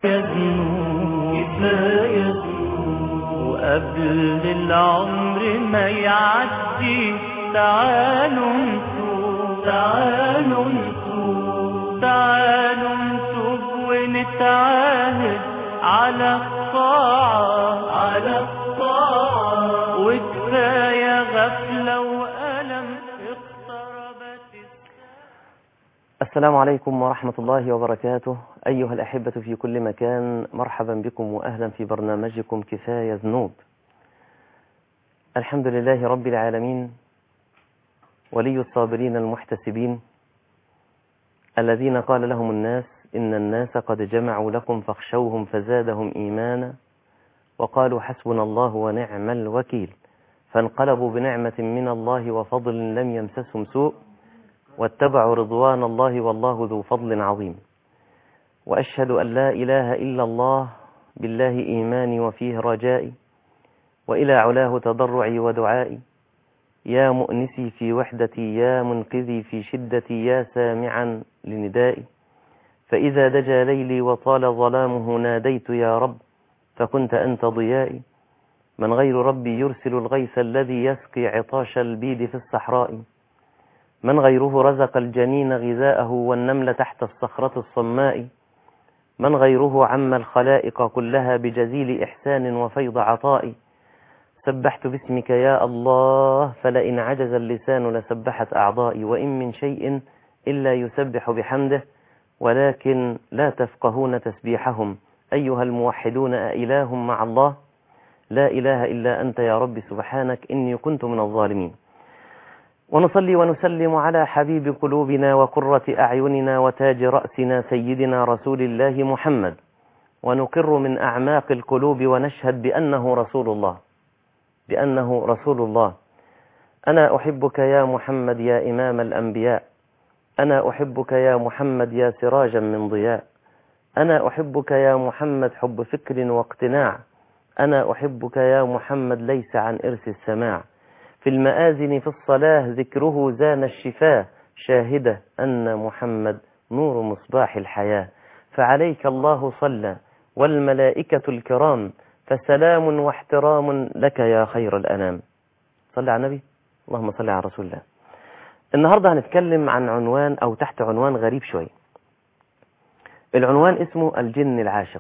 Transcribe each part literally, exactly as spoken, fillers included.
كفاية وقبل العمر ما يعدي تعالوا نتوب تعالوا نتوب تعالوا نتوب ونتعاهد على الطاعة على الطاعة وكفاية غفلة وألم اقتربت. السلام عليكم ورحمة الله وبركاته. أيها الأحبة في كل مكان، مرحبا بكم وأهلا في برنامجكم كفاية ذنوب. الحمد لله رب العالمين، ولي الصابرين المحتسبين، الذين قال لهم الناس إن الناس قد جمعوا لكم فاخشوهم فزادهم إيمانا وقالوا حسبنا الله ونعم الوكيل، فانقلبوا بنعمة من الله وفضل لم يمسسهم سوء واتبعوا رضوان الله والله ذو فضل عظيم. وأشهد أن لا إله إلا الله، بالله إيماني وفيه رجائي، وإلى علاه تضرعي ودعائي. يا مؤنسي في وحدتي، يا منقذي في شدتي، يا سامعا لندائي. فإذا دجى ليلي وطال ظلامه ناديت يا رب، فكنت أنت ضيائي. من غير ربي يرسل الغيث الذي يسقي عطاش البيد في الصحراء. من غيره رزق الجنين غذاءه والنمل تحت الصخرة الصماء. من غيره عم الخلائق كلها بجزيل إحسان وفيض عطاء. سبحت باسمك يا الله، فلئن عجز اللسان لسبحت أعضائي. وإن من شيء إلا يسبح بحمده ولكن لا تفقهون تسبيحهم. أيها الموحدون، أإله مع الله؟ لا إله إلا أنت يا رب، سبحانك إني كنت من الظالمين. ونصلي ونسلم على حبيب قلوبنا وقرة أعيننا وتاج رأسنا سيدنا رسول الله محمد، ونقر من أعماق القلوب ونشهد بأنه رسول الله بأنه رسول الله. أنا أحبك يا محمد يا إمام الأنبياء، أنا أحبك يا محمد يا سراجا من ضياء، أنا أحبك يا محمد حب فكر واقتناع، أنا أحبك يا محمد ليس عن إرث السماع. في المآذن في الصلاة ذكره زان الشفاه، شاهدة أن محمد نور مصباح الحياة. فعليك الله صلى والملائكة الكرام، فسلام واحترام لك يا خير الأنام. صلى على النبي، اللهم صل على رسول الله. النهاردة هنتكلم عن عنوان أو تحت عنوان غريب شوي. العنوان اسمه الجن العاشق.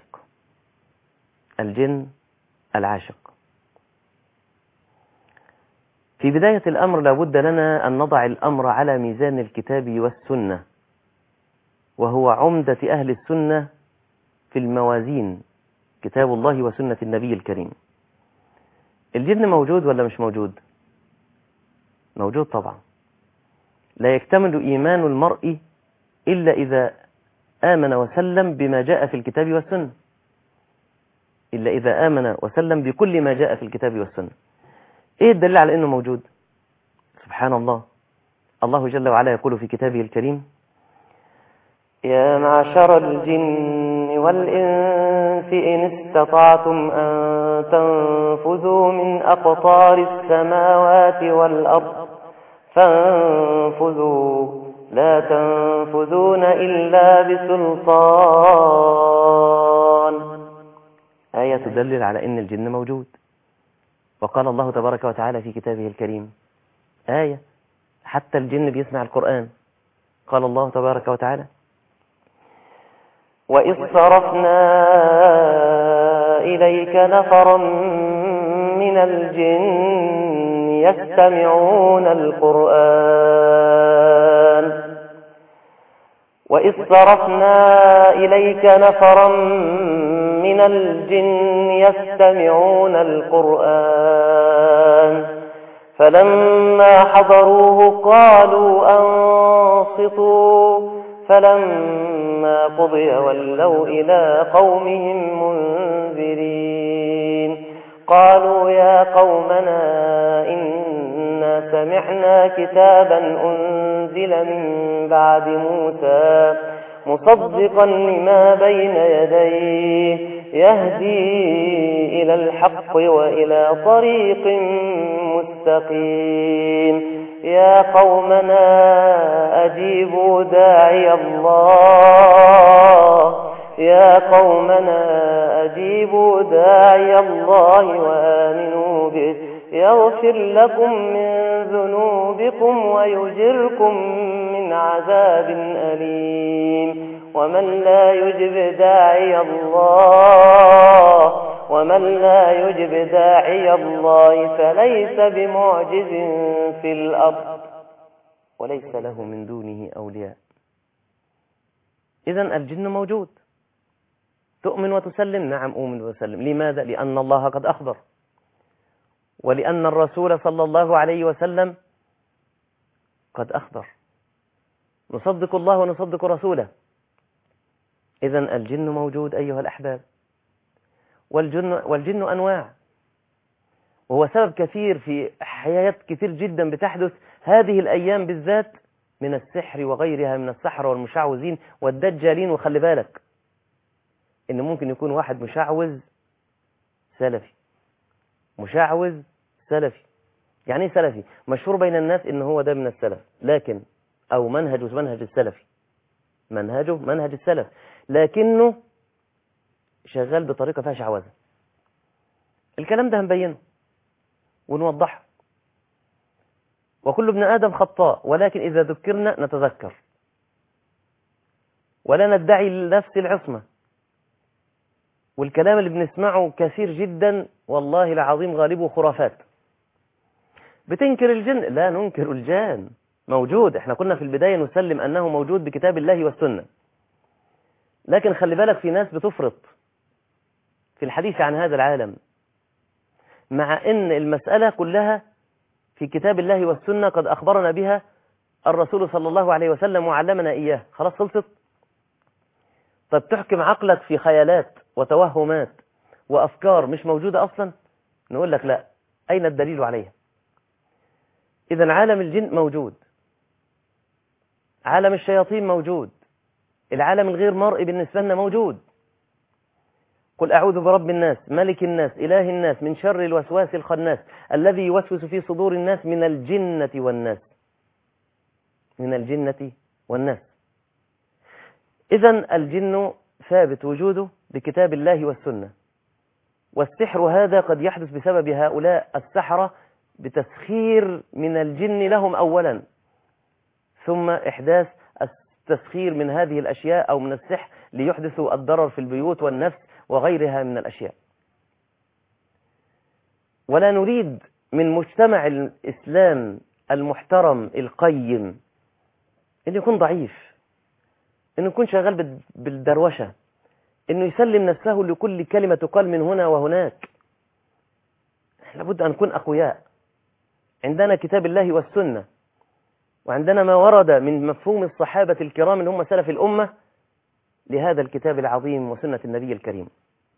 الجن العاشق. في بداية الأمر لابد لنا أن نضع الأمر على ميزان الكتاب والسنة، وهو عمدة أهل السنة في الموازين، كتاب الله وسنة النبي الكريم. الجن موجود ولا مش موجود؟ موجود طبعا. لا يكتمل إيمان المرء إلا إذا آمن وسلم بما جاء في الكتاب والسنة، إلا إذا آمن وسلم بكل ما جاء في الكتاب والسنة. إيه الدليل على أنه موجود؟ سبحان الله، الله جل وعلا يقول في كتابه الكريم: يا معشر الجن والإنس إن استطعتم أن تنفذوا من أقطار السماوات والأرض فانفذوا لا تنفذون إلا بسلطان. آية تدلل على أن الجن موجود. وقال الله تبارك وتعالى في كتابه الكريم آية حتى الجن بيسمع القرآن. قال الله تبارك وتعالى: وإذ صرفنا إليك نفرا من الجن يستمعون القرآن وإذ صرفنا إليك نفرا من الجن يستمعون القرآن فلما حضروه قالوا أنصتوا فلما قضي ولوا إلى قومهم منذرين. قالوا يا قومنا إنا سمعنا كتابا أنزل من بعد موسى مصدقا لما بين يديه يهدي إلى الحق وإلى طريق مستقيم. يا قومنا أجيبوا داعي الله يا قومنا أجيبوا داعي الله وآمنوا به يغفر لكم من ذنوبكم ويجركم من عذاب أليم ومن لا يجب داعي الله ومن لا يجب داعي الله فليس بمعجز في الأرض وليس له من دونه أولياء. إذن الجن موجود. تؤمن وتسلم؟ نعم أؤمن وأسلم. لماذا؟ لأن الله قد أخبر، ولأن الرسول صلى الله عليه وسلم قد أخبر. نصدق الله ونصدق رسوله. إذن الجن موجود أيها الأحباب. والجن, والجن أنواع، وهو سبب كثير في حياة كثير جدا بتحدث هذه الأيام بالذات من السحر وغيرها من السحر والمشعوذين والدجالين. وخلي بالك إن ممكن يكون واحد مشعوذ سلفي، مشعوذ سلفي. يعني ايه سلفي؟ مشهور بين الناس إن هو ده من السلف، لكن أو منهجه منهج السلفي، منهجه منهج السلف، لكنه شغال بطريقة فيها شعوذة. الكلام ده هنبينه ونوضحه. وكل ابن آدم خطاء، ولكن إذا ذكرنا نتذكر، ولا ندعي لنفس العصمة. والكلام اللي بنسمعه كثير جدا والله العظيم غالبه خرافات. بتنكر الجن؟ لا ننكر الجان، موجود. احنا كنا في البداية نسلم أنه موجود بكتاب الله والسنة، لكن خلي بالك في ناس بتفرط في الحديث عن هذا العالم، مع أن المسألة كلها في كتاب الله والسنة قد أخبرنا بها الرسول صلى الله عليه وسلم وعلمنا إياه. خلاص خلصت. طب تحكم عقلك في خيالات وتوهمات وأفكار مش موجودة أصلا؟ نقول لك لا، أين الدليل عليها؟ إذن عالم الجن موجود، عالم الشياطين موجود، العالم الغير مرئي بالنسبة لنا موجود. قل أعوذ برب الناس ملك الناس إله الناس من شر الوسواس الخناس الذي يوسوس في صدور الناس من الجنة والناس، من الجنة والناس. إذن الجن ثابت وجوده بكتاب الله والسنة. والسحر هذا قد يحدث بسبب هؤلاء السحرة بتسخير من الجن لهم أولا، ثم إحداث التسخير من هذه الأشياء أو من السحر ليحدثوا الضرر في البيوت والنفس وغيرها من الأشياء. ولا نريد من مجتمع الإسلام المحترم القيم أن يكون ضعيف، أنه يكون شغال بالدروشة، أنه يسلم نفسه لكل كلمة تقال من هنا وهناك. لابد أن نكون أقوياء. عندنا كتاب الله والسنة، وعندنا ما ورد من مفهوم الصحابة الكرام اللي هم سلف الأمة لهذا الكتاب العظيم وسنة النبي الكريم.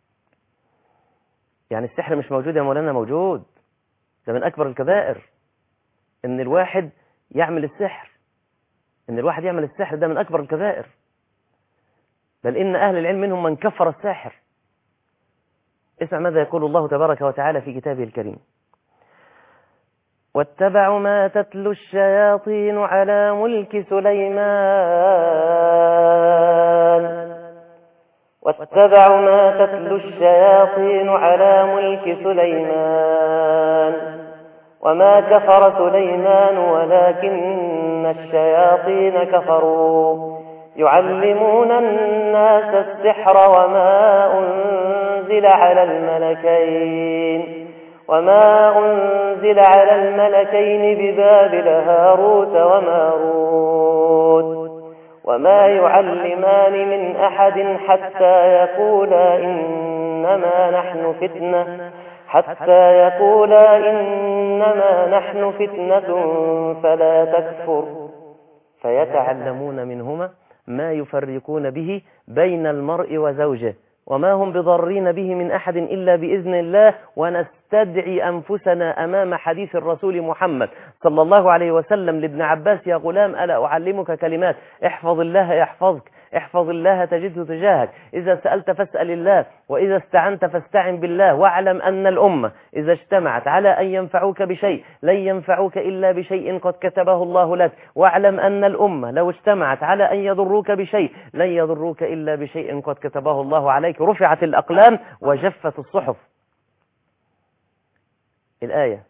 يعني السحر مش موجود يا مولانا؟ موجود. ده من أكبر الكبائر إن الواحد يعمل السحر، إن الواحد يعمل السحر ده من أكبر الكبائر. بل إن أهل العلم منهم من كفر الساحر. اسمع ماذا يقول الله تبارك وتعالى في كتابه الكريم: واتبعوا ما تتلو الشياطين على ملك سليمان واتبعوا ما تتلو الشياطين على ملك سليمان وما كفر سليمان ولكن الشياطين كفروا يعلمون الناس السحر وما أنزل على الملكين وما أنزل على الملكين ببابل هاروت وماروت وما يعلمان من أحد حتى يقولا إنما نحن فتنة حتى يقولا إنما نحن فتنة فلا تكفر فيتعلمون منهما ما يفرقون به بين المرء وزوجه وما هم بضارين به من أحد إلا بإذن الله ونستدعي أنفسنا أمام حديث الرسول محمد صلى الله عليه وسلم لابن عباس: يا غلام ألا أعلمك كلمات احفظ الله يحفظك احفظ الله تجده تجاهك، إذا سألت فاسأل الله، وإذا استعنت فاستعن بالله، واعلم أن الأمة إذا اجتمعت على أن ينفعوك بشيء لن ينفعوك إلا بشيء قد كتبه الله لك، واعلم أن الأمة لو اجتمعت على أن يضروك بشيء لن يضروك إلا بشيء قد كتبه الله عليك. رفعت الأقلام وجفت الصحف. الآية: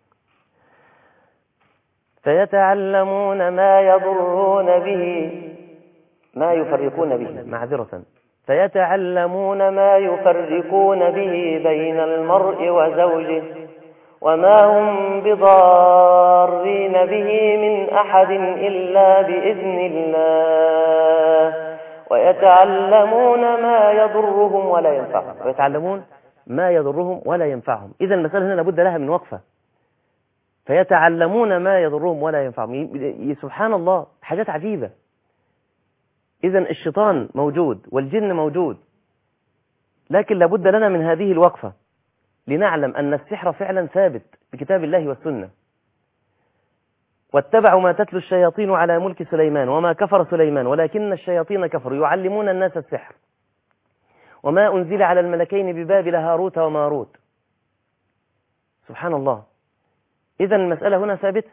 فيتعلمون ما يضرون به ما يفرقون به معذرة فيتعلمون ما يفرقون به بين المرء وزوجه وما هم بضارين به من أحد إلا بإذن الله ويتعلمون ما يضرهم ولا ينفعهم. ويتعلمون ما يضرهم ولا ينفعهم. إذا المسألة هنا لابد لها من وقفة. فيتعلمون ما يضرهم ولا ينفعهم. سبحان الله، حاجات عجيبة. إذا الشيطان موجود والجن موجود، لكن لابد لنا من هذه الوقفة لنعلم أن السحر فعلا ثابت بكتاب الله والسنة. واتبعوا ما تتلو الشياطين على ملك سليمان وما كفر سليمان ولكن الشياطين كفروا يعلمون الناس السحر وما أنزل على الملكين ببابل هاروت وماروت. سبحان الله. إذا المسألة هنا ثابتة،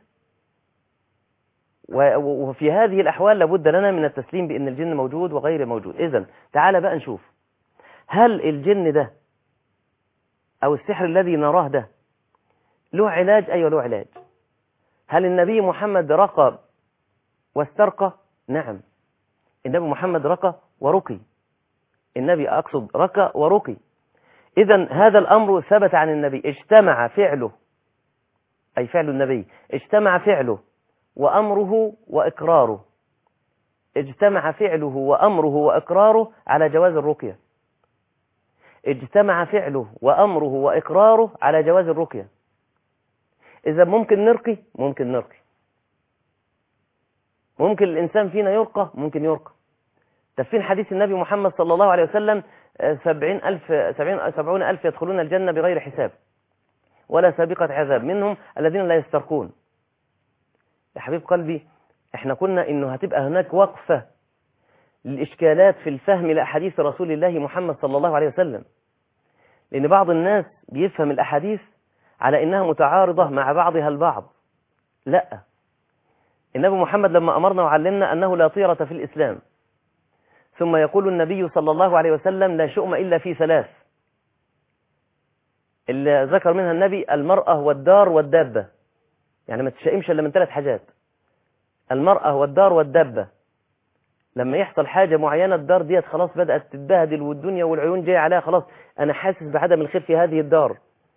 وفي هذه الأحوال لابد لنا من التسليم بأن الجن موجود وغير موجود. إذا تعال بقى نشوف، هل الجن ده أو السحر الذي نراه ده له علاج؟ أيوة له علاج. هل النبي محمد رقى واسترقى؟ نعم، النبي محمد رقى ورقي. النبي أقصد رقى ورقي. إذا هذا الأمر ثبت عن النبي، اجتمع فعله أي فعل النبي، اجتمع فعله وأمره وإقراره، اجتمع فعله وأمره وإقراره على جواز الرقية. اجتمع فعله وأمره وإقراره على جواز الرقية. إذا ممكن نرقي، ممكن نرقي، ممكن الإنسان فينا يرقى، ممكن يرقى. تفين حديث النبي محمد صلى الله عليه وسلم: سبعين ألف سبعين سبعون ألف يدخلون الجنة بغير حساب ولا سابقة عذاب، منهم الذين لا يسترقون. يا حبيب قلبي، احنا قلنا انه هتبقى هناك وقفة للإشكالات في الفهم لأحاديث رسول الله محمد صلى الله عليه وسلم، لأن بعض الناس بيفهم الأحاديث على إنها متعارضة مع بعضها البعض. لا، النبي محمد لما أمرنا وعلمنا أنه لا طيرة في الإسلام، ثم يقول النبي صلى الله عليه وسلم: لا شؤم إلا في ثلاث، اللي ذكر منها النبي: المرأة والدار والدابة. يعني ما تشائمش إلا من ثلاث حاجات: المرأة والدار والدابة. لما يحصل حاجة معينة، الدار ديت خلاص بدأت تتبهدل والدنيا والعيون جاية عليها، خلاص أنا حاسس بعدم الخير في هذه الدار.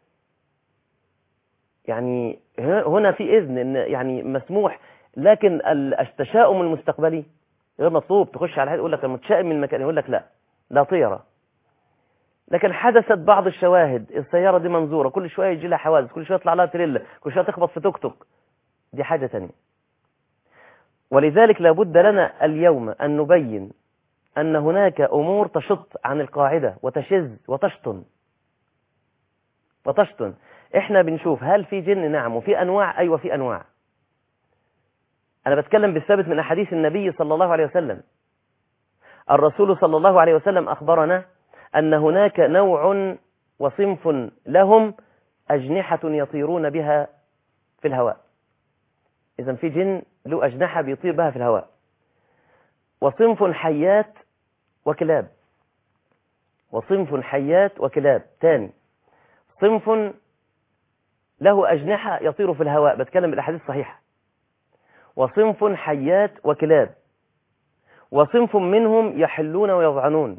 يعني هنا في إذن، إن يعني مسموح، لكن التشاؤم المستقبلي غير مطلوب. تخش على حد يقول لك المتشائم من المكان، يقول لك لا لا طيرة. لكن حدثت بعض الشواهد، السيارة دي منظورة، كل شوية يجي لها حوادث، كل شوية يطلع لها تريلا، كل شوية تخبط في توك توك، دي حاجة تانية. ولذلك لابد لنا اليوم أن نبين أن هناك أمور تشط عن القاعدة وتشذ وتشطن وتشطن. احنا بنشوف هل في جن؟ نعم. وفي أنواع؟ أيوة في أنواع. أنا بتكلم بالثابت من أحاديث النبي صلى الله عليه وسلم. الرسول صلى الله عليه وسلم أخبرنا أن هناك نوع وصنف لهم أجنحة يطيرون بها في الهواء. إذن في جن له أجنحة بيطير بها في الهواء. وصنف حيات وكلاب. وصنف حيات وكلاب تاني. صنف له أجنحة يطير في الهواء، بتكلم بالأحاديث الصحيحة. وصنف حيات وكلاب. وصنف منهم يحلون ويضعنون.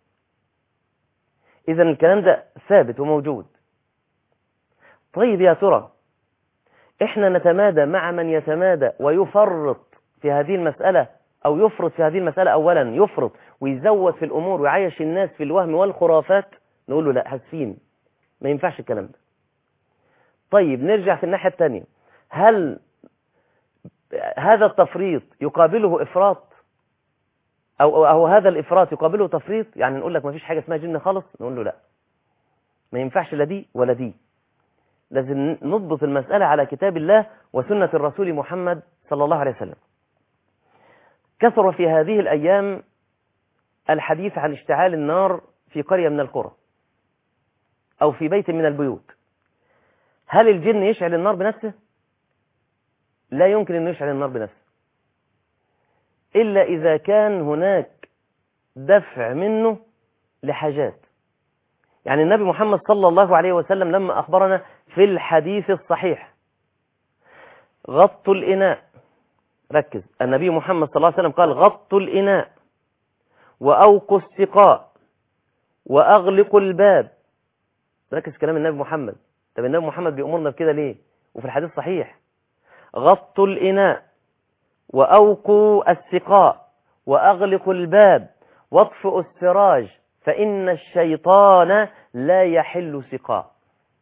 إذن الكلام ده ثابت وموجود. طيب يا ترى إحنا نتمادى مع من يتمادى ويفرط في هذه المسألة، أو يفرط في هذه المسألة؟ أولا يفرط ويزود في الأمور ويعيش الناس في الوهم والخرافات، نقول له لا، حسين، ما ينفعش الكلام ده. طيب نرجع في الناحية الثانية، هل هذا التفريط يقابله إفراط؟ أو, أو هذا الإفراط يقابله تفريط؟ يعني نقول لك ما فيش حاجة اسمها جن خالص، نقول له لا، ما ينفعش لا دي ولا دي. لازم نضبط المسألة على كتاب الله وسنة الرسول محمد صلى الله عليه وسلم. كثر في هذه الأيام الحديث عن اشتعال النار في قرية من القرى أو في بيت من البيوت. هل الجن يشعل النار بنفسه؟ لا يمكن أن يشعل النار بنفسه إلا إذا كان هناك دفع منه لحاجات. يعني النبي محمد صلى الله عليه وسلم لما أخبرنا في الحديث الصحيح غطوا الإناء، ركز، النبي محمد صلى الله عليه وسلم قال غطوا الإناء وأوقوا السقاء وأغلقوا الباب. ركز كلام النبي محمد. طب النبي محمد بيأمرنا بكده ليه؟ وفي الحديث صحيح غطوا الإناء وأوقوا السقاء وأغلقوا الباب واطفئوا السراج فإن الشيطان لا يحل سقاء.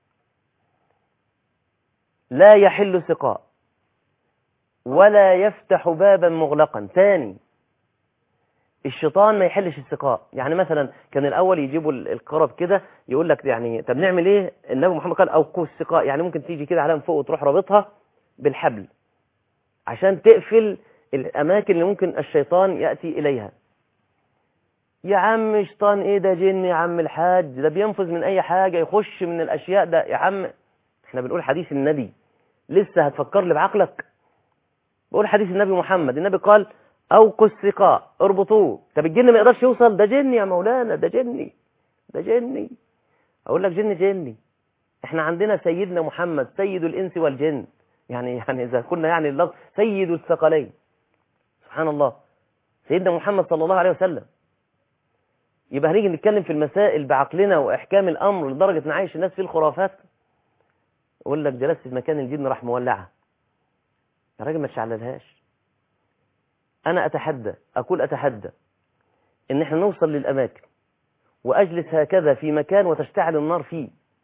لا يحل سقاء ولا يفتح بابا مغلقا. تاني، الشيطان ما يحلش السقاء. يعني مثلا كان الأول يجيبوا القرب كده يقول لك يعني طب نعمل ايه؟ النبي محمد قال أوقوا السقاء، يعني ممكن تيجي كده على فوق وتروح رابطها بالحبل عشان تقفل الأماكن اللي ممكن الشيطان يأتي إليها. يا عم شيطان ايه ده؟ جن يا عم الحاج، ده بينفذ من أي حاجة، يخش من الأشياء ده. يا عم احنا بنقول حديث النبي، لسه هتفكر لي بعقلك؟ بقول حديث النبي محمد، النبي قال أوقوا السقاء اربطوه. طب الجن ما يقدرش يوصل؟ ده جن يا مولانا، ده جني، ده جني. أقول لك جن جني. احنا عندنا سيدنا محمد سيد الإنس والجن، يعني يعني إذا كنا يعني اللفظ سيد الثقلين، سبحان الله، سيدنا محمد صلى الله عليه وسلم. يبقى هنيجي نتكلم في المسائل بعقلنا وإحكام الأمر لدرجة نعيش الناس في الخرافات. أقول لك جلست في مكان الجن راح مولعها. يا راجل ما تشعللهاش. أنا أتحدى، أقول أتحدى إن إحنا نوصل للأماكن وأجلس هكذا في مكان وتشتعل النار فيه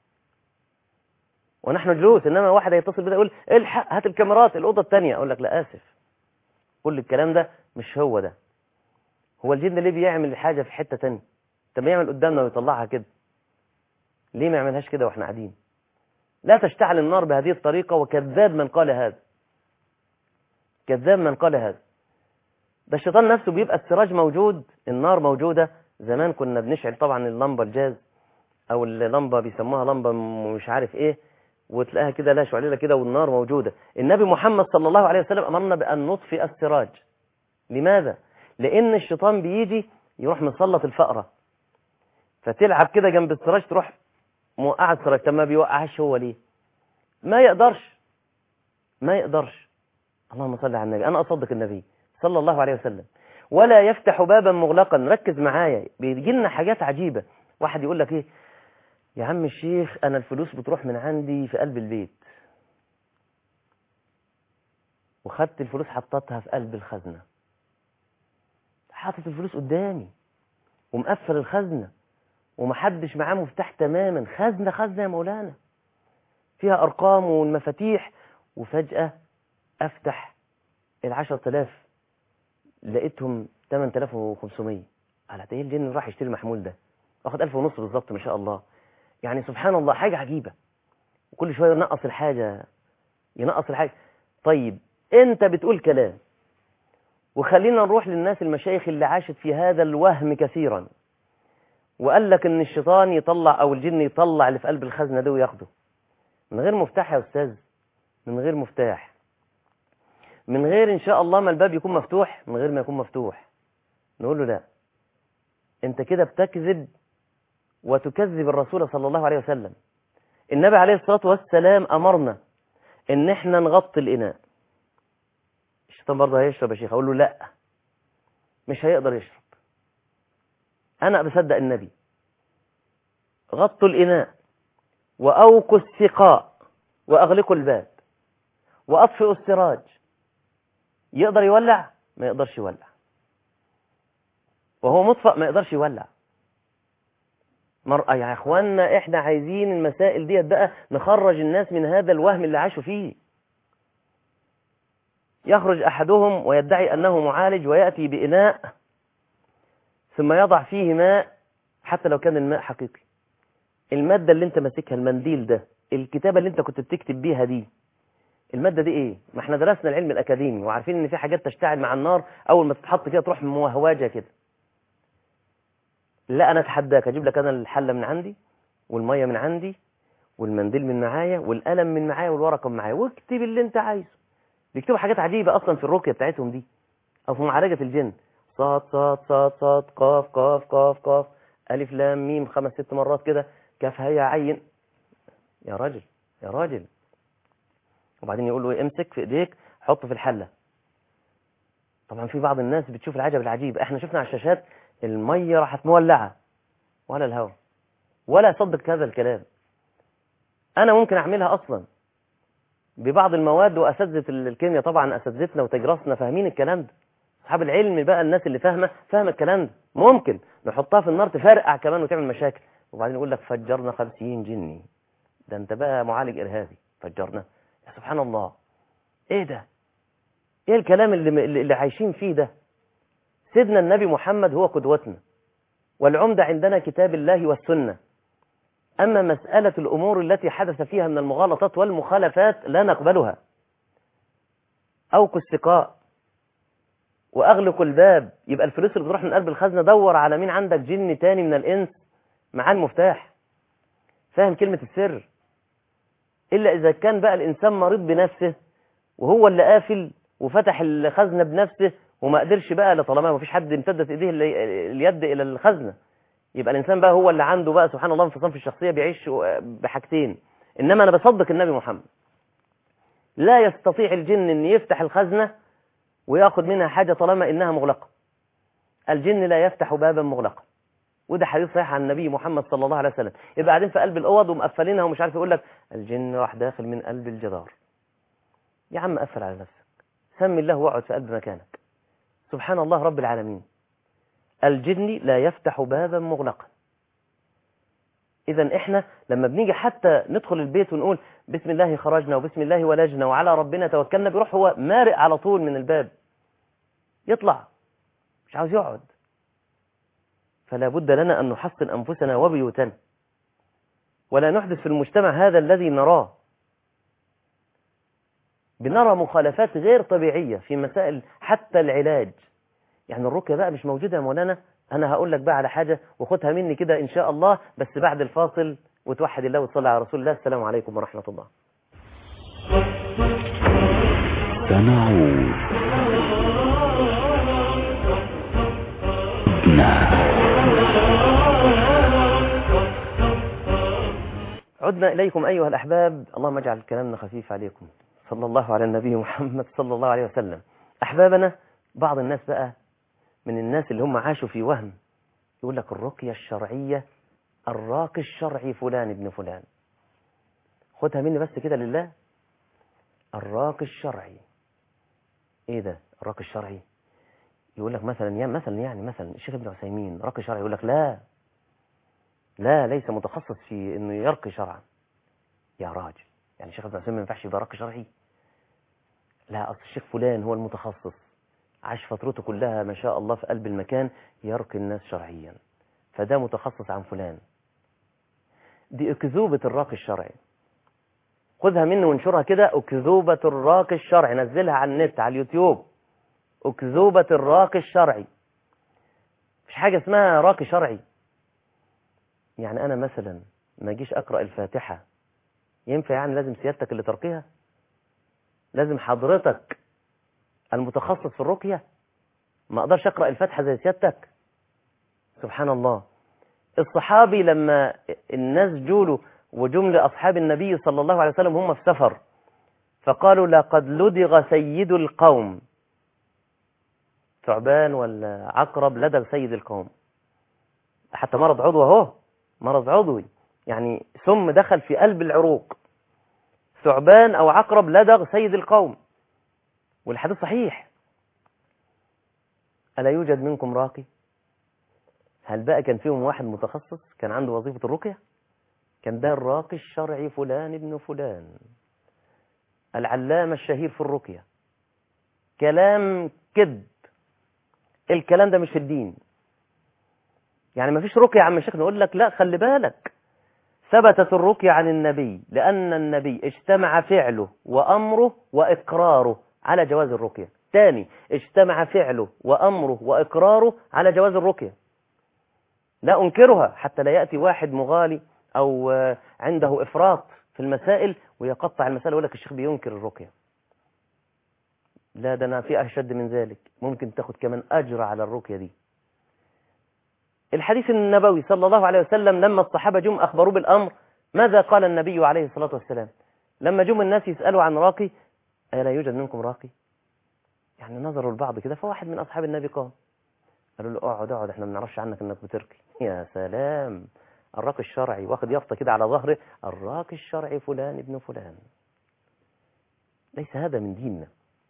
ونحن جلوس، إنما واحد يتصل بنا يقول الحق هات الكاميرات الأوضة الثانية. أقول لك لا آسف، كل الكلام ده مش هو ده. هو الجن ليه بيعمل حاجة في حتة تانية؟ طب يعمل قدامنا ويطلعها كده، ليه ما يعملهاش كده وإحنا قاعدين؟ لا تشتعل النار بهذه الطريقة، وكذاب من قال هذا، كذاب من قال هذا. ده الشيطان نفسه بيبقى السراج موجود، النار موجودة. زمان كنا بنشعل طبعا اللمبة الجاز او اللمبة بيسموها لمبة مش عارف ايه، وتلاقيها كده لا شعليلة كده والنار موجودة. النبي محمد صلى الله عليه وسلم امرنا بان نطفئ السراج. لماذا؟ لان الشيطان بيجي يروح مسلط الفأرة فتلعب كده جنب السراج، تروح موقعة السراج. طب ما بيوقعش هو ليه؟ ما يقدرش، ما يقدرش. اللهم صل على النبي. انا اصدق النبي صلى الله عليه وسلم. ولا يفتح بابا مغلقا. ركز معايا، بيجي لنا حاجات عجيبة. واحد يقول لك ايه يا عم الشيخ، انا الفلوس بتروح من عندي في قلب البيت وخدت الفلوس حطتها في قلب الخزنة. حاطط الفلوس قدامي ومقفل الخزنة ومحدش معاه مفتاح تماما. خزنة خزنة يا مولانا فيها ارقام والمفاتيح، وفجأة افتح العشر تلاف لقيتهم تمن تلاف وخمسمية. على ايه الجن راح يشتري المحمول ده؟ واخد ألف ونص بالظبط ما شاء الله. يعني سبحان الله، حاجة عجيبة. وكل شوية ينقص الحاجة، ينقص الحاجة. طيب انت بتقول كلام، وخلينا نروح للناس المشايخ اللي عاشت في هذا الوهم كثيرا، وقال لك ان الشيطان يطلع او الجن يطلع اللي في قلب الخزنة ده وياخده من غير مفتاح. يا أستاذ من غير مفتاح، من غير إن شاء الله ما الباب يكون مفتوح، من غير ما يكون مفتوح. نقول له لا، أنت كده بتكذب وتكذب الرسول صلى الله عليه وسلم. النبي عليه الصلاة والسلام أمرنا إن إحنا نغطي الإناء. الشيطان برضه هيشرب يا شيخ؟ أقول له لا، مش هيقدر يشرب. أنا بصدق النبي. غطوا الإناء وأوقوا السقاء وأغلقوا الباب وأطفئوا السراج. يقدر يولع؟ ما يقدرش يولع، وهو مطفأ ما يقدرش يولع. مرأة يا اخوانا، احنا عايزين المسائل دي بقى نخرج الناس من هذا الوهم اللي عاشوا فيه. يخرج احدهم ويدعي انه معالج ويأتي بإناء ثم يضع فيه ماء، حتى لو كان الماء حقيقي. المادة اللي انت ماسكها، المنديل ده، الكتابة اللي انت كنت بتكتب بيها دي، المادة دي ايه؟ ما احنا درسنا العلم الاكاديمي وعارفين ان في حاجات تشتعل مع النار اول ما تتحط كده تروح موهواجة كده. لا انا اتحداك، اجيب لك انا الحله من عندي والميه من عندي والمنديل من معايا والقلم من معايا والورقه من معايا، واكتب اللي انت عايزه. بيكتبوا حاجات عجيبه اصلا في الرقيه بتاعتهم دي، او في معالجه الجن. صاد صاد صاد صاد قاف قاف قاف قاف الف لام ميم خمس ست مرات كده، كاف هيا عين. يا راجل يا راجل. وبعدين يقول له امسك في ايديك حطه في الحله. طبعا في بعض الناس بتشوف العجب العجيب، احنا شفنا على الشاشات الميه راحت مولعه ولا الهواء، ولا صدق هذا الكلام. انا ممكن اعملها اصلا ببعض المواد، واساتذه الكيمياء طبعا اساتذتنا وتجرسنا فاهمين الكلام ده، اصحاب العلم بقى الناس اللي فاهمه فاهمه الكلام ده. ممكن نحطها في النار تفرقع كمان وتعمل مشاكل، وبعدين يقول لك فجرنا خمسين جني. ده انت بقى معالج ارهابي فجرنا. يا سبحان الله، ايه ده؟ ايه الكلام اللي اللي عايشين فيه ده؟ سيدنا النبي محمد هو قدوتنا، والعمدة عندنا كتاب الله والسنة. أما مسألة الأمور التي حدث فيها من المغالطات والمخالفات لا نقبلها. أوكوا السقاء وأغلقوا الباب. يبقى الفلوس اللي بتروح من قلب الخزنة دور على مين عندك جن تاني من الإنس معاه المفتاح، فاهم كلمة السر. إلا إذا كان بقى الإنسان مريض بنفسه وهو اللي قافل وفتح الخزنة بنفسه وما قدرش بقى، لطالما ما فيش حد امتدت إيديه اليد إلى الخزنة، يبقى الإنسان بقى هو اللي عنده بقى سبحان الله انفصام في الشخصية، بيعيش بحاجتين. إنما أنا بصدق النبي محمد، لا يستطيع الجن أن يفتح الخزنة ويأخذ منها حاجة طالما إنها مغلقة. الجن لا يفتح بابا مغلقا، وده حديث صحيح عن النبي محمد صلى الله عليه وسلم. يبقى قاعدين في قلب الأوض ومقفلينها ومش عارف، يقول لك الجن راح داخل من قلب الجدار. يا عم قفل على نفسك، سمي الله واقعد في قلب مكانك. سبحان الله رب العالمين. الجن لا يفتح بابا مغلقا. إذا إحنا لما بنيجي حتى ندخل البيت ونقول بسم الله خرجنا وبسم الله ولجنا وعلى ربنا توكلنا، بيروح هو مارق على طول من الباب، يطلع مش عاوز يقعد. فلا بد لنا أن نحصن أنفسنا وبيوتنا، ولا نحدث في المجتمع هذا الذي نراه. بنرى مخالفات غير طبيعية في مسائل حتى العلاج. يعني الرقية بقى مش موجودة يا مولانا. أنا هقول لك بقى على حاجة وخدها مني كده إن شاء الله، بس بعد الفاصل، وتوحد الله وتصلي على رسول الله. السلام عليكم ورحمة الله. سنعود. عدنا إليكم أيها الأحباب. اللهم اجعل كلامنا خفيف عليكم. صلى الله على النبي محمد صلى الله عليه وسلم. أحبابنا، بعض الناس بقى من الناس اللي هم عاشوا في وهم، يقول لك الرقية الشرعية الراقي الشرعي فلان ابن فلان. خدها مني بس كده لله. الراقي الشرعي ايه ده؟ الراقي الشرعي يقول لك مثلا يعني مثلا يعني مثلا الشيخ ابن عثيمين راقي شرعي، يقول لك لا لا ليس متخصص في انه يرقي شرعا. يا راجل، يعني الشيخ ابن عثيمين ما ينفعش يبقى راقي شرعي؟ لا، اصل الشيخ فلان هو المتخصص، عاش فترته كلها ما شاء الله في قلب المكان يرقي الناس شرعيا، فده متخصص عن فلان. دي أكذوبة الراقي الشرعي. خذها مني وانشرها كده، أكذوبة الراقي الشرعي، نزلها على النت على اليوتيوب. أكذوبة الراقي الشرعي. مش حاجة اسمها راقي شرعي. يعني أنا مثلا ما أجيش أقرأ الفاتحة، ينفع يعني لازم سيادتك اللي ترقيها؟ لازم حضرتك المتخصص في الرقية؟ ما أقدرش أقرأ الفاتحة زي سيادتك؟ سبحان الله. الصحابي لما الناس جولوا وجمل أصحاب النبي صلى الله عليه وسلم هم في سفر، فقالوا لقد لدغ سيد القوم. ثعبان ولا عقرب لدغ سيد القوم، حتى مرض عضوي اهو، مرض عضوي يعني سم دخل في قلب العروق. ثعبان أو عقرب لدغ سيد القوم، والحديث صحيح. ألا يوجد منكم راقي؟ هل بقى كان فيهم واحد متخصص كان عنده وظيفة الرقية؟ كان ده الراقي الشرعي فلان ابن فلان، العلامة الشهير في الرقية. كلام كذب، الكلام ده مش في الدين. يعني ما فيش رقية يا عم الشيخ، نقول لك لا خلي بالك، ثبتت الرقية عن النبي لأن النبي اجتمع فعله وأمره وإقراره على جواز الرقية. تاني، اجتمع فعله وأمره وإقراره على جواز الرقية. لا أنكرها حتى لا يأتي واحد مغالي أو عنده إفراط في المسائل ويقطع المسألة ويقول لك الشيخ بينكر الرقية. لا، ده أنا في أشد من ذلك، ممكن تاخد كمان أجر على الرقية دي. الحديث النبوي صلى الله عليه وسلم لما الصحابة جم أخبروه بالأمر، ماذا قال النبي عليه الصلاة والسلام؟ لما جم الناس يسألوا عن راقي، ألا يوجد منكم راقي؟ يعني نظروا لبعض كده، فواحد من أصحاب النبي قام قالوا له اقعد اقعد احنا ما بنعرفش عنك انك بترقي. يا سلام، الراقي الشرعي واخد يافطه كده على ظهره، الراقي الشرعي فلان ابن فلان. ليس هذا من ديننا.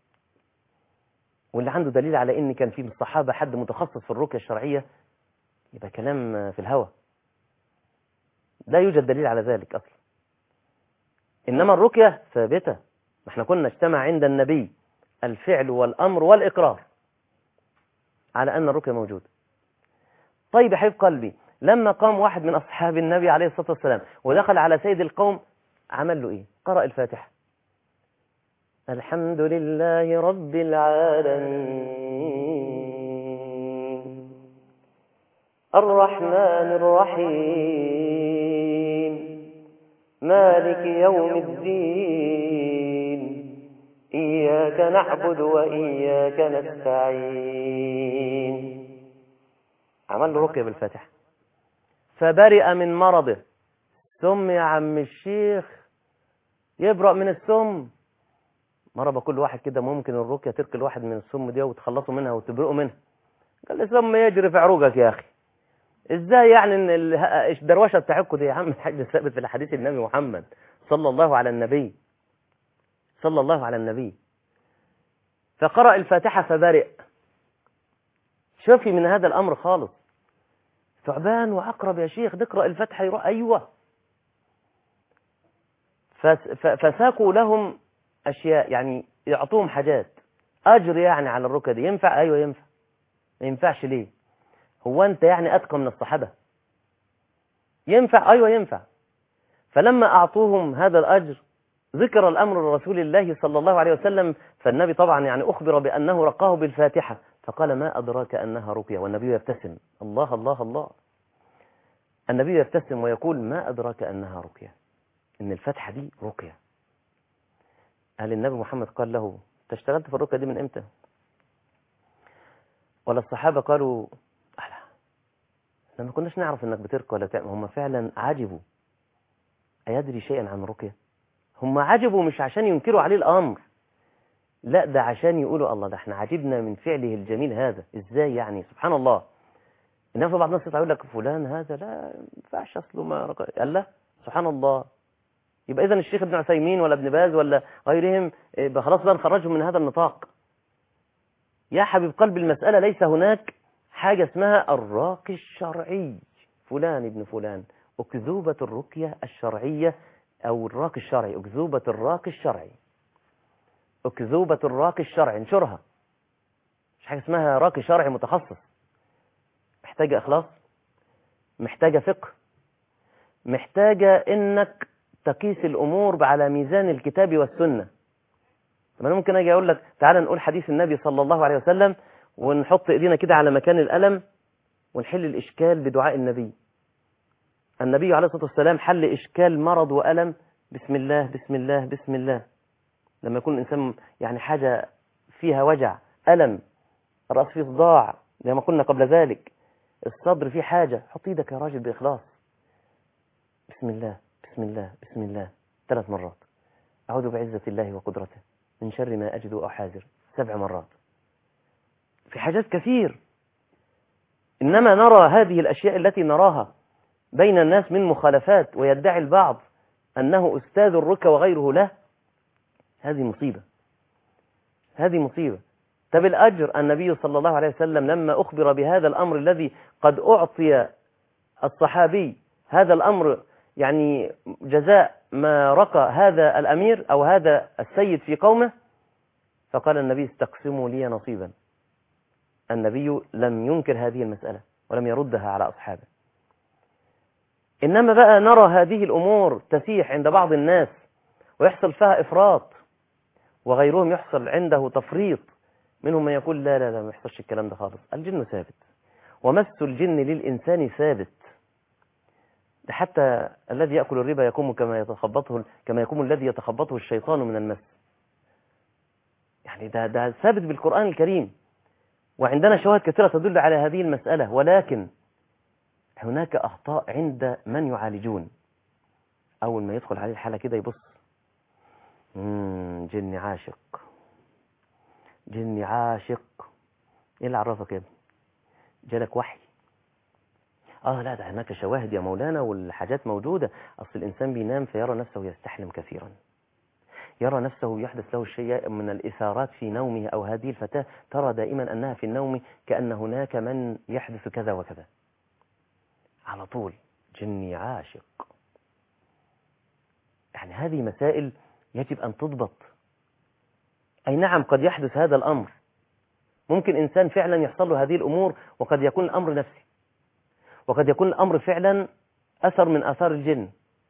واللي عنده دليل على ان كان في من الصحابه حد متخصص في الرقيه الشرعيه يبقى كلام في الهوى. لا يوجد دليل على ذلك اصلا. انما الرقيه ثابته. ما احنا كنا اجتمع عند النبي الفعل والامر والاقرار على ان الرقيه موجوده. طيب يا حبيب قلبي، لما قام واحد من أصحاب النبي عليه الصلاة والسلام ودخل على سيد القوم عمل له إيه؟ قرأ الفاتحة. الحمد لله رب العالمين الرحمن الرحيم مالك يوم الدين إياك نعبد وإياك نستعين. عمل له رقية بالفاتحة فبرئ من مرضه. ثم يا عم الشيخ يبرأ من السم. مرض كل واحد كده، ممكن الرقية ترك الواحد من السم دي وتخلصوا منها وتبرئوا منها. قال لي سم يجري في عروقك يا أخي. ازاي يعني ان الدروشة بتاعتكم دي يا عم الحاج ثابت في الحديث النبي محمد صلى الله على النبي صلى الله على النبي. فقرأ الفاتحة فبرئ. شوفي من هذا الأمر خالص. ثعبان وعقرب يا شيخ، تقرأ الفاتحة يروح. أيوة. فساقوا لهم أشياء، يعني يعطوهم حاجات أجر يعني على الركعة دي. ينفع؟ أيوة ينفع. ما ينفعش ليه؟ هو أنت يعني أتقى من الصحابة؟ ينفع؟ أيوة ينفع. فلما أعطوهم هذا الأجر ذكر الأمر لرسول الله صلى الله عليه وسلم، فالنبي طبعا يعني أخبر بأنه رقاه بالفاتحة، فقال ما أدراك أنها رقية. والنبي يبتسم. الله الله الله. النبي يبتسم ويقول ما أدراك أنها رقية، إن الفاتحة دي رقية. قال النبي محمد قال له أنت اشتغلت في الرقية دي من إمتى؟ ولا الصحابة قالوا أحلى لما كناش نعرف إنك بترقى ولا تعمل. هم فعلا عجبوا. أيدري شيئا عن الرقية؟ هم عجبوا مش عشان ينكروا عليه الأمر، لا ده عشان يقولوا الله ده احنا عجبنا من فعله الجميل هذا. ازاي يعني؟ سبحان الله. الناس بعض الناس يقول لك فلان هذا لا ما ينفعش اصله ما رق... قال لا سبحان الله. يبقى اذا الشيخ ابن عثيمين ولا ابن باز ولا غيرهم يبقى خلاص بقى نخرجهم من هذا النطاق. يا حبيب قلب المسألة ليس هناك حاجة اسمها الراقي الشرعي فلان ابن فلان. أكذوبة الرقية الشرعية أو الراقي الشرعي، أكذوبة الراقي الشرعي، أكذوبة الراقي الشرعي، انشرها. مش حاجة اسمها راقي شرعي متخصص. محتاجة إخلاص، محتاجة فقه، محتاجة إنك تقيس الأمور على ميزان الكتاب والسنة. طب أنا ممكن أجي أقول لك تعالى نقول حديث النبي صلى الله عليه وسلم ونحط إيدينا كده على مكان الألم ونحل الإشكال بدعاء النبي. النبي عليه الصلاة والسلام حل إشكال مرض وألم بسم الله بسم الله بسم الله. لما يكون الإنسان يعني حاجة فيها وجع ألم، الرأس فيه صداع زي ما قلنا قبل ذلك، الصدر فيه حاجة، حط إيدك يا راجل بإخلاص. بسم الله بسم الله بسم الله ثلاث مرات. أعوذ بعزة الله وقدرته من شر ما أجد أحاذر سبع مرات. في حاجات كثير. إنما نرى هذه الأشياء التي نراها بين الناس من مخالفات ويدعي البعض أنه أستاذ الركى وغيره له. هذه مصيبة، هذه مصيبة. طب الأجر، النبي صلى الله عليه وسلم لما أخبر بهذا الأمر الذي قد أعطي الصحابي هذا الأمر، يعني جزاء ما رقى هذا الأمير أو هذا السيد في قومه، فقال النبي استقسموا لي نصيبا. النبي لم ينكر هذه المسألة ولم يردها على أصحابه. إنما بقى نرى هذه الأمور تسيح عند بعض الناس ويحصل فيها إفراط، وغيرهم يحصل عنده تفريط. منهم من يقول لا لا لا ما يحصلش الكلام ده خالص، الجن ثابت. ومس الجن للإنسان ثابت. ده حتى الذي يأكل الربا يقوم كما يتخبطه كما يقوم الذي يتخبطه الشيطان من المس. يعني ده ده ثابت بالقرآن الكريم، وعندنا شواهد كثيرة تدل على هذه المسألة، ولكن هناك أخطاء عند من يعالجون. أول ما يدخل عليه الحالة كده يبص، مم جني عاشق، جني عاشق. إيه اللي عرفك يا ابني؟ جالك وحي؟ آه لا، ده هناك شواهد يا مولانا والحاجات موجودة. أصل الإنسان بينام فيرى نفسه يستحلم كثيرا، يرى نفسه يحدث له شيء من الإثارات في نومه، أو هذه الفتاة ترى دائما أنها في النوم كأن هناك من يحدث كذا وكذا على طول. جني عاشق. يعني هذه مسائل يجب أن تضبط. أي نعم قد يحدث هذا الأمر، ممكن إنسان فعلا يحصل له هذه الأمور، وقد يكون الأمر نفسي، وقد يكون الأمر فعلا أثر من آثار الجن.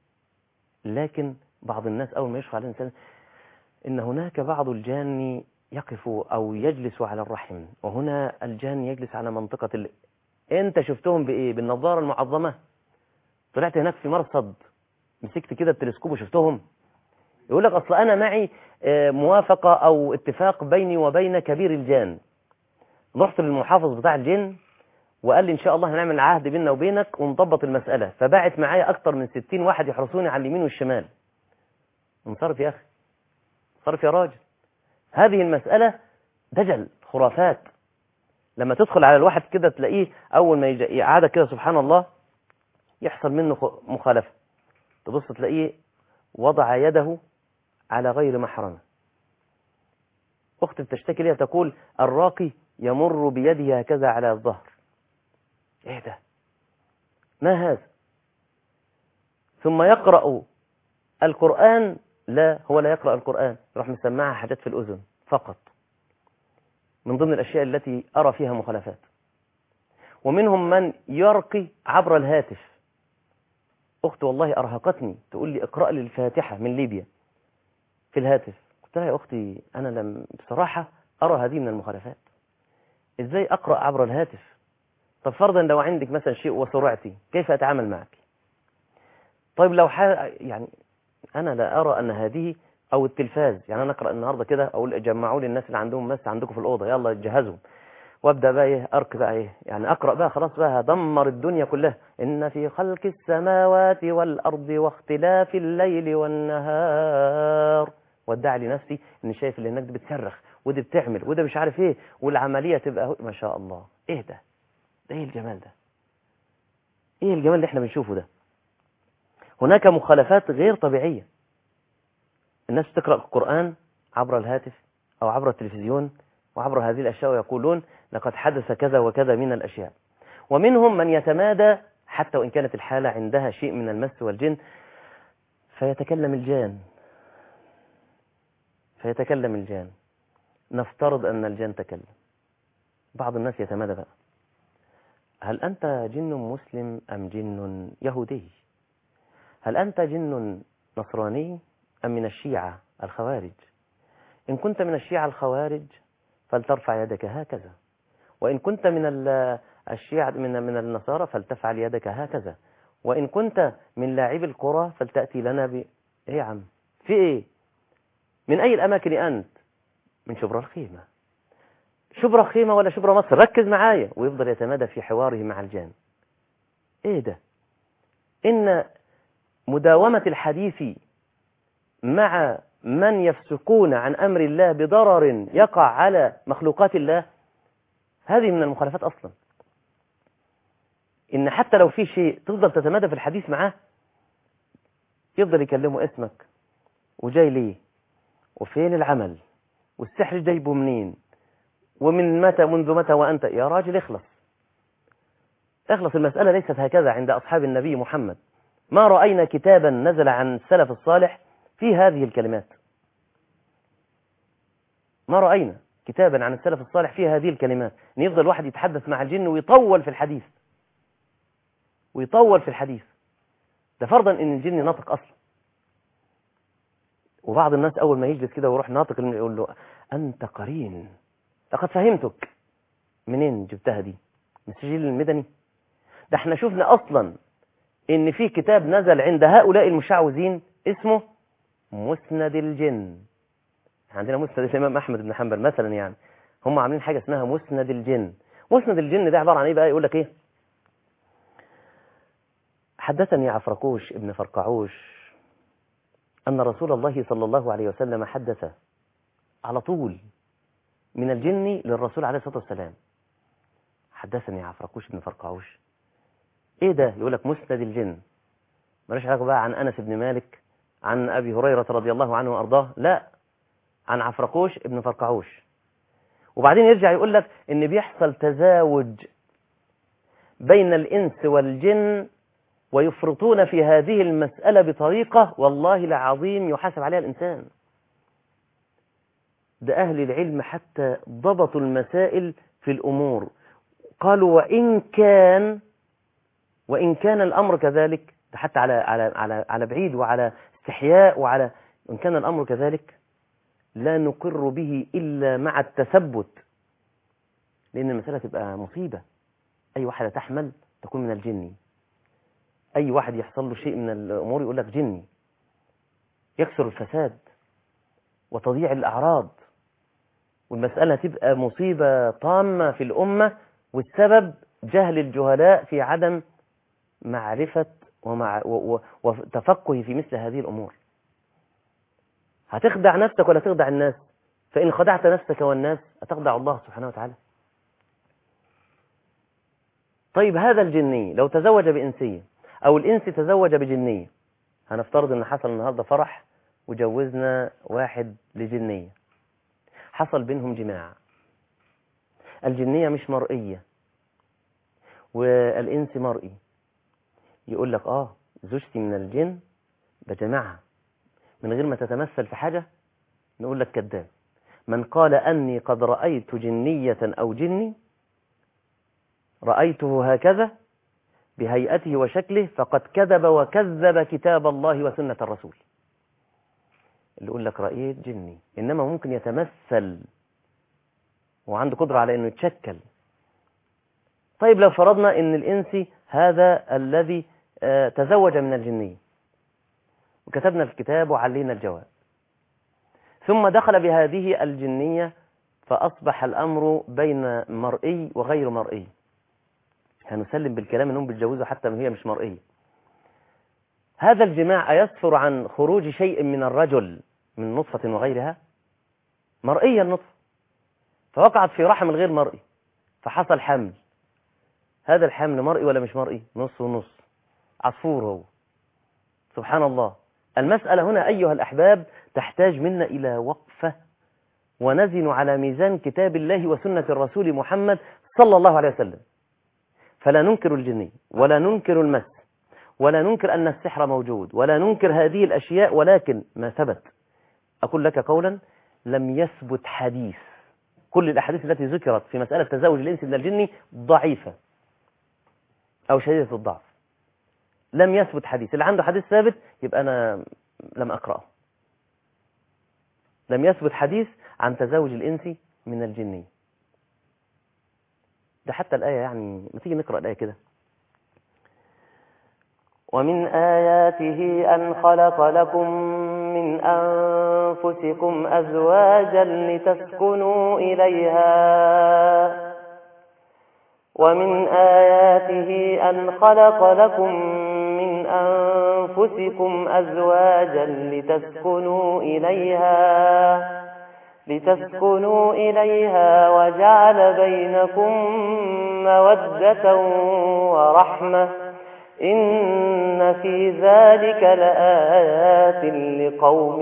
لكن بعض الناس أول ما يشفع على الإنسان إن هناك بعض الجان يقف أو يجلس على الرحم، وهنا الجان يجلس على منطقة ال... أنت شفتهم بإيه؟ بالنظارة المعظمة؟ طلعت هناك في مرصد مسكت كده التلسكوب وشفتهم؟ يقول لك أصل أنا معي موافقة أو اتفاق بيني وبين كبير الجان. رحت للمحافظ بتاع الجن وقال لي إن شاء الله هنعمل عهد بيننا وبينك ونضبط المسألة، فباعت معايا أكتر من ستين واحد يحرسوني على اليمين والشمال. انصرف يا أخي، انصرف يا راجل. هذه المسألة دجل، خرافات. لما تدخل على الواحد كده تلاقيه أول ما يجي عادة كده سبحان الله يحصل منه مخالفة، تبص تلاقيه وضع يده على غير محرمه. أخت بتشتكي ليها تقول الراقي يمر بيده هكذا على الظهر. إيه ده؟ ما هذا؟ ثم يقرأ القرآن، لا هو لا يقرأ القرآن، يروح مسمعها حاجات في الأذن فقط، من ضمن الأشياء التي أرى فيها مخالفات. ومنهم من يرقي عبر الهاتف. أخت والله أرهقتني تقول لي اقرأ لي الفاتحة من ليبيا في الهاتف. قلت لها يا أختي أنا لم بصراحة أرى هذه من المخالفات. إزاي أقرأ عبر الهاتف؟ طب فرضا لو عندك مثلا شيء وسرعتي كيف أتعامل معك؟ طيب لو ح... يعني أنا لا أرى أن هذه أو التلفاز، يعني أنا أقرأ النهاردة كده أقول جمعوا لي الناس اللي عندهم مس عندكم في الأوضة يلا جهزهم، وابدأ بقى إيه أرك بقى إيه يعني أقرأ بقى خلاص بقى هدمر الدنيا كلها. إن في خلق السماوات والأرض واختلاف الليل والنهار، وادعي لنفسي إن شايف اللي هناك دي بتصرخ ودي بتعمل وده مش عارف إيه، والعملية تبقى ما شاء الله. إيه ده؟ ده إيه الجمال ده؟ إيه الجمال اللي إحنا بنشوفه ده؟ هناك مخالفات غير طبيعية. الناس تقرأ القرآن عبر الهاتف أو عبر التلفزيون وعبر هذه الأشياء ويقولون لقد حدث كذا وكذا من الأشياء. ومنهم من يتمادى حتى وإن كانت الحالة عندها شيء من المس والجن، فيتكلم الجان فيتكلم الجان نفترض أن الجان تكلم. بعض الناس يتمادى بقى، هل أنت جن مسلم أم جن يهودي؟ هل أنت جن نصراني أم من الشيعة الخوارج؟ إن كنت من الشيعة الخوارج فلترفع يدك هكذا، وإن كنت من الشيعة من من النصارى فلتفعل يدك هكذا، وإن كنت من لاعبي القرى فلتأتي لنا ب إيه يا عم؟ في إيه؟ من أي الأماكن أنت؟ من شبرا الخيمة. شبرا الخيمة ولا شبرا مصر؟ ركز معايا. ويفضل يتمادى في حواره مع الجان. إيه ده؟ إن مداومة الحديث مع من يفسقون عن أمر الله بضرر يقع على مخلوقات الله هذه من المخالفات أصلا. إن حتى لو في شيء تفضل تتمادى في الحديث معاه، يفضل يكلمه اسمك وجاي ليه وفين العمل والسحر جايبه منين ومن متى منذ متى وأنت. يا راجل اخلص اخلص. المسألة ليست هكذا عند أصحاب النبي محمد. ما رأينا كتابا نزل عن السلف الصالح في هذه الكلمات. ما رأينا كتابا عن السلف الصالح في هذه الكلمات. ان يفضل واحد يتحدث مع الجن ويطول في الحديث ويطول في الحديث. ده فرضا ان الجن ناطق اصلا. وبعض الناس اول ما يجلس كده ويروح ناطق يقول له انت قرين لقد فهمتك. منين جبتها دي؟ من السجل المدني. ده احنا شفنا أصلا إن في كتاب نزل عند هؤلاء المشعوذين اسمه مسند الجن. عندنا مسند الإمام أحمد بن حنبل مثلا، يعني هم عاملين حاجة اسمها مسند الجن. مسند الجن ده عبارة عن إيه بقى؟ يقول لك إيه؟ حدثني عفركوش ابن فرقعوش أن رسول الله صلى الله عليه وسلم حدث على طول من الجن للرسول عليه الصلاة والسلام. حدثني عفركوش ابن فرقعوش. إيه ده؟ يقول لك مسند الجن. مالوش علاقة بقى عن أنس بن مالك، عن أبي هريرة رضي الله عنه وأرضاه، لا، عن عفركوش ابن فرقعوش. وبعدين يرجع يقول لك إن بيحصل تزاوج بين الإنس والجن، ويفرطون في هذه المسألة بطريقة والله العظيم يحاسب عليها الإنسان. ده أهل العلم حتى ضبطوا المسائل في الأمور، قالوا وإن كان وإن كان الأمر كذلك، ده حتى على على على على بعيد وعلى استحياء، وعلى إن كان الأمر كذلك لا نقر به إلا مع التثبت، لأن المسألة تبقى مصيبة. أي واحدة تحمل تكون من الجن، أي واحد يحصل له شيء من الأمور يقول لك جني، يكسر الفساد وتضييع الأعراض، والمسألة تبقى مصيبة طامة في الأمة، والسبب جهل الجهلاء في عدم معرفة ومع وتفقه في مثل هذه الأمور. هتخدع نفسك ولا تخدع الناس؟ فإن خدعت نفسك والناس هتخدع الله سبحانه وتعالى. طيب هذا الجني لو تزوج بإنسية، أو الإنس تزوج بجنية، هنفترض أن حصل النهاردة فرح وجوزنا واحد لجنية، حصل بينهم جماع. الجنية مش مرئية والإنس مرئي. يقول لك آه زوجتي من الجن بجمعها من غير ما تتمثل في حاجة، نقول لك كذاب. من قال أني قد رأيت جنية أو جني رأيته هكذا بهيئته وشكله فقد كذب وكذب كتاب الله وسنة الرسول. اللي يقول لك رأيت جني، إنما ممكن يتمثل وعنده قدرة على أنه يتشكل. طيب لو فرضنا أن الإنسي هذا الذي تزوج من الجنية، وكتبنا في الكتاب وعلينا الجواب، ثم دخل بهذه الجنية فأصبح الأمر بين مرئي وغير مرئي، هنسلم بالكلام أنهم بيتجوزوا حتى من هي مش مرئية. هذا الجماع أيسفر عن خروج شيء من الرجل من نطفة وغيرها؟ مرئية النطفة، فوقعت في رحم الغير مرئي فحصل حمل. هذا الحمل مرئي ولا مش مرئي؟ نص ونص، عصفور هو. سبحان الله. المسألة هنا أيها الأحباب تحتاج منا إلى وقفة، ونزن على ميزان كتاب الله وسنة الرسول محمد صلى الله عليه وسلم. فلا ننكر الجني ولا ننكر المس ولا ننكر أن السحر موجود ولا ننكر هذه الأشياء، ولكن ما ثبت. أقول لك قولا لم يثبت حديث. كل الأحاديث التي ذكرت في مسألة تزوج الإنس من الجن ضعيفة أو شديدة الضعف، لم يثبت حديث. اللي عنده حديث ثابت يبقى أنا لم أقرأه. لم يثبت حديث عن تزوج الإنس من الجن. ده حتى الآية، يعني ما تيجي نقرأ الآية كده. ومن آياته أن خلق لكم من أنفسكم أزواجا لتسكنوا إليها ومن آياته أن خلق لكم من أنفسكم أزواجا لتسكنوا إليها لتسكنوا إليها وجعل بينكم مودة ورحمة إن في ذلك لآيات لقوم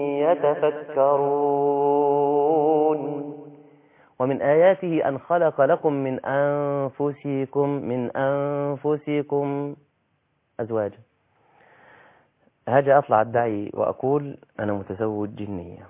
يتفكرون. ومن آياته أن خلق لكم من أنفسكم من أنفسكم أزواجا. هاجي أطلع أدعي وأقول أنا متزوج جنية.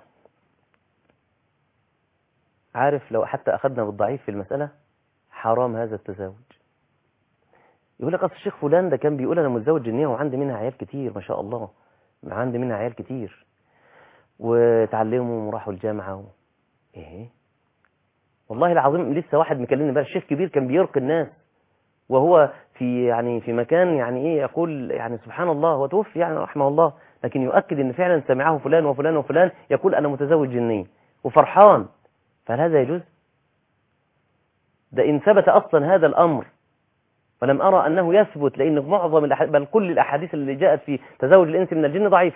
عارف لو حتى أخذنا بالضعيف في المسألة حرام هذا التزاوج. يقول لك أصل الشيخ فلان ده كان بيقول أنا متزوج جنية وعندي منها عيال كتير، ما شاء الله عندي منها عيال كتير وتعلموا وراحوا الجامعة و... إيه والله العظيم لسه واحد مكلمني بقى، الشيخ كبير كان بيرقي الناس وهو في يعني في مكان يعني ايه يقول يعني سبحان الله، هو توفي يعني رحمه الله، لكن يؤكد ان فعلا سمعه فلان وفلان وفلان يقول انا متزوج جنية وفرحان. فهل هذا يجوز؟ ده ان ثبت اصلا هذا الامر، ولم ارى انه يثبت، لان معظم الأح... بل كل الاحاديث اللي جاءت في تزوج الانس من الجن ضعيف.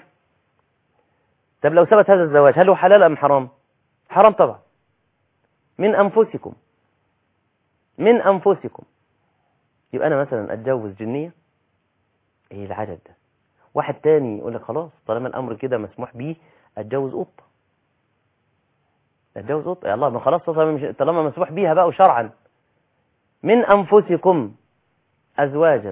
طب لو ثبت هذا الزواج هل هو حلال ام حرام؟ حرام طبعا. من انفسكم من انفسكم يبقى انا مثلا اتجوز جنيه؟ ايه العجب ده؟ واحد تاني يقول لك خلاص طالما الامر كده مسموح بيه اتجوز قطه. اتجوز قطه يا الله، ما خلاص طالما مسموح بيها بقى وشرعا. من انفسكم ازواجا،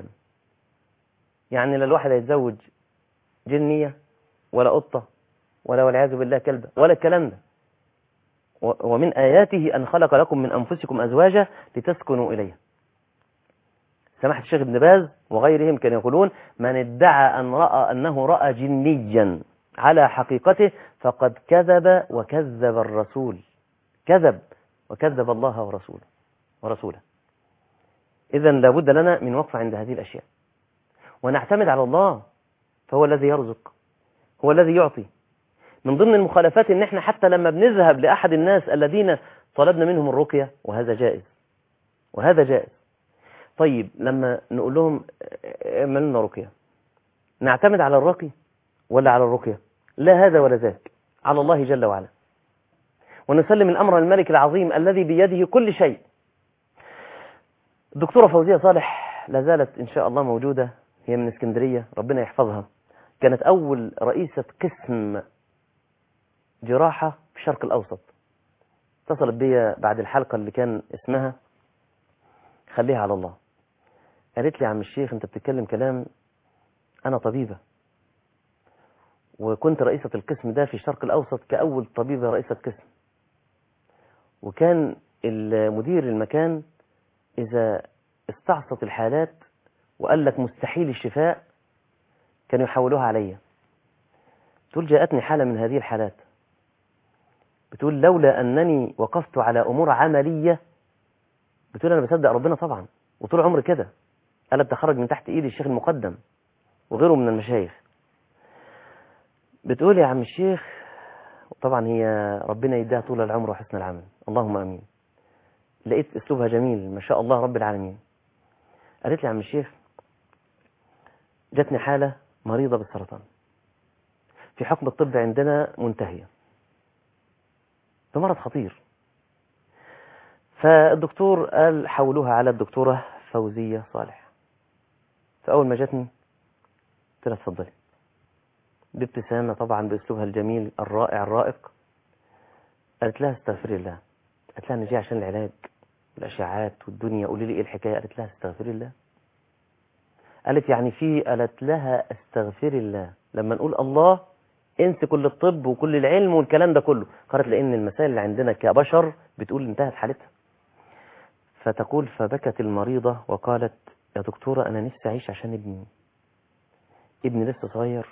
يعني لا الواحد هيتزوج جنيه ولا قطه ولا والعياذ بالله كلبه ولا الكلام ده. ومن اياته ان خلق لكم من انفسكم ازواجا لتسكنوا اليها. سماحة الشيخ ابن باز وغيرهم كانوا يقولون من ادعى أن رأى أنه رأى جنيا على حقيقته فقد كذب وكذب الرسول، كذب وكذب الله ورسوله ورسوله. إذن لابد لنا من وقفة عند هذه الأشياء ونعتمد على الله، فهو الذي يرزق، هو الذي يعطي. من ضمن المخالفات إن احنا حتى لما بنذهب لأحد الناس الذين طلبنا منهم الرقية، وهذا جائز وهذا جائز، طيب لما نقول لهم اعملوا لنا رقية، نعتمد على الرقي ولا على الرقية؟ لا هذا ولا ذاك، على الله جل وعلا، ونسلم الأمر الملك العظيم الذي بيده كل شيء. الدكتورة فوزية صالح لا زالت إن شاء الله موجودة، هي من اسكندرية ربنا يحفظها، كانت أول رئيسة قسم جراحة في الشرق الأوسط. اتصلت بي بعد الحلقة اللي كان اسمها خليها على الله، قالت لي يا عم الشيخ انت بتتكلم كلام، انا طبيبة وكنت رئيسة القسم ده في الشرق الاوسط كاول طبيبة رئيسة قسم، وكان المدير المكان اذا استعصت الحالات وقال لك مستحيل الشفاء كانوا يحولوها عليا. تقول جاءتني حالة من هذه الحالات، بتقول لولا انني وقفت على امور عملية، بتقول انا بصدق ربنا طبعا وطول عمري كده، أنا بتخرج من تحت إيدي الشيخ المقدم وغيره من المشايخ. بتقول يا عم الشيخ، طبعا هي ربنا يديها طول العمر وحسن العمل اللهم أمين، لقيت أسلوبها جميل ما شاء الله رب العالمين. قالت لي يا عم الشيخ جاتني حالة مريضة بالسرطان، في حكم الطب عندنا منتهية، ده مرض خطير، فالدكتور قال حولوها على الدكتورة فوزية صالح. فأول ما جاتني قلت لها اتفضلي، بابتسامة طبعا بأسلوبها الجميل الرائع الرائق. قالت لها استغفري الله. قالت لها أنا جاي عشان العلاج والأشعاعات والدنيا، قولي لي إيه الحكاية؟ قالت لها استغفري الله. قالت يعني في، قالت لها استغفري الله لما نقول الله انسي كل الطب وكل العلم والكلام ده كله. قالت لأن المسائل اللي عندنا كبشر بتقول انتهت حالتها. فتقول فبكت المريضة وقالت يا دكتورة أنا نفسي أعيش عشان ابني، ابني لسه صغير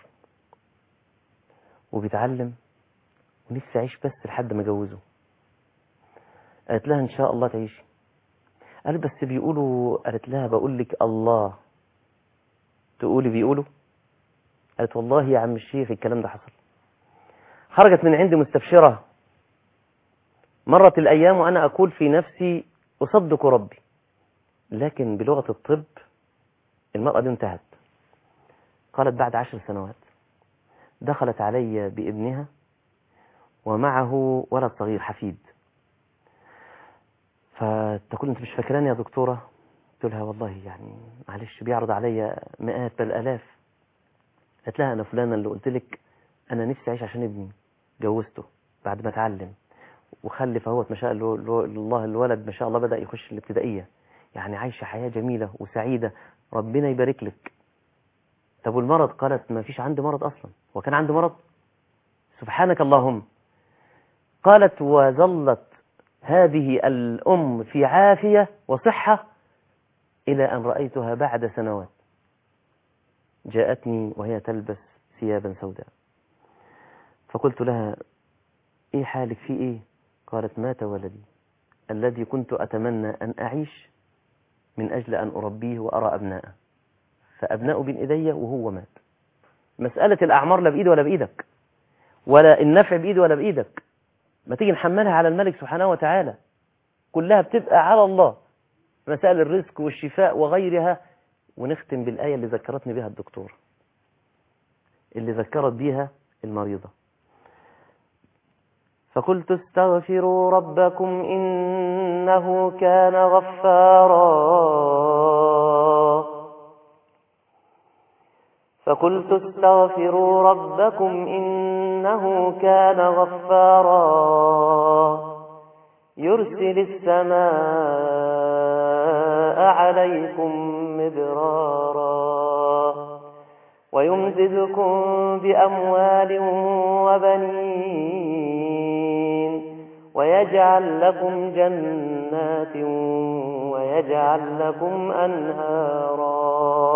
وبيتعلم ونفسي أعيش بس لحد ما أجوزه. قالت لها إن شاء الله تعيشي. قال بس بيقولوا، قالت لها بقول لك الله تقولي بيقولوا؟ قالت والله يا عم الشيخ الكلام ده حصل. خرجت من عندي مستبشرة. مرت الأيام وأنا أقول في نفسي أصدق ربي، لكن بلغة الطب المرأة دي انتهت. قالت بعد عشر سنوات دخلت علي بابنها ومعه ولد صغير حفيد، فتقول انت مش فاكراني يا دكتورة؟ قلت لها والله يعني معلش بيعرض علي مئات بل الاف. قالت لها انا فلانة اللي قلت لك انا نفسي اعيش عشان ابني، جوزته بعد ما اتعلم وخلف اهوت ما شاء الله الولد ما شاء الله بدأ يخش الابتدائية، يعني عايشة حياة جميلة وسعيدة ربنا يبارك لك. طب والمرض؟ قالت ما فيش عندي مرض اصلا، وكان عندي مرض سبحانك اللهم. قالت وظلت هذه الأم في عافية وصحة إلى أن رأيتها بعد سنوات جاءتني وهي تلبس ثيابا سوداء، فقلت لها إيه حالك في إيه؟ قالت مات ولدي الذي كنت أتمنى أن أعيش من أجل أن أربيه وأرى أبناءه، فأبناءه بين إيدي وهو مات. مسألة الأعمار لا بإيدي ولا بإيدك، ولا النفع بإيدي ولا بإيدك، ما تيجي نحملها على الملك سبحانه وتعالى، كلها بتبقى على الله، مسائل الرزق والشفاء وغيرها. ونختم بالآية اللي ذكرتني بها الدكتور، اللي ذكرت بيها المريضة: فقلت استغفروا ربكم إنه كان غفارا فقلت استغفروا ربكم إنه كان غفارا يرسل السماء عليكم مدرارا ويمددكم بأموال وبنين ويجعل لكم جنات ويجعل لكم أنهارا.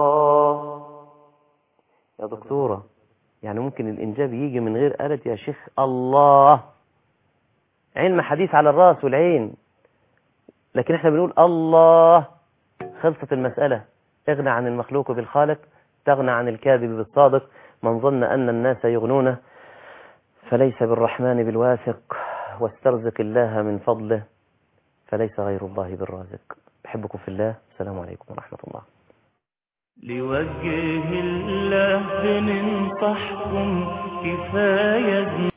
يا دكتورة، يعني ممكن الإنجاب يجي من غير آلة يا شيخ؟ الله، علم حديث على الرأس والعين، لكن احنا بنقول الله، خلصت المسألة. اغنى عن المخلوق بالخالق، تغنى عن الكاذب بالصادق. من ظن أن الناس يغنونه فليس بالرحمن بالواثق، واسترزق الله من فضله فليس غير الله بالرازق. بحبكم في الله، السلام عليكم ورحمة الله. لوجه الله بننصحكم كفاية